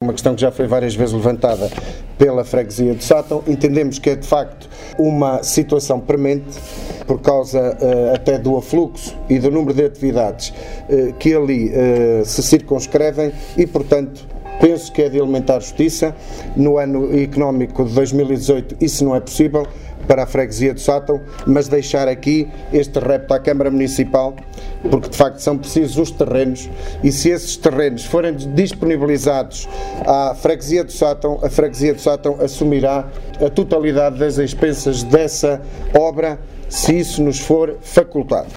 uma questão que já foi várias vezes levantada pela freguesia de Sátão. Entendemos que é de facto uma situação premente por causa até do afluxo e do número de atividades que ali se circunscrevem e, portanto, penso que é de elementar justiça. No ano económico de 2018 isso não é possível para a freguesia de Sátão, mas deixar aqui este repto à Câmara Municipal, porque de facto são precisos os terrenos, e se esses terrenos forem disponibilizados à freguesia de Sátão, a freguesia de Sátão assumirá a totalidade das expensas dessa obra, se isso nos for facultado.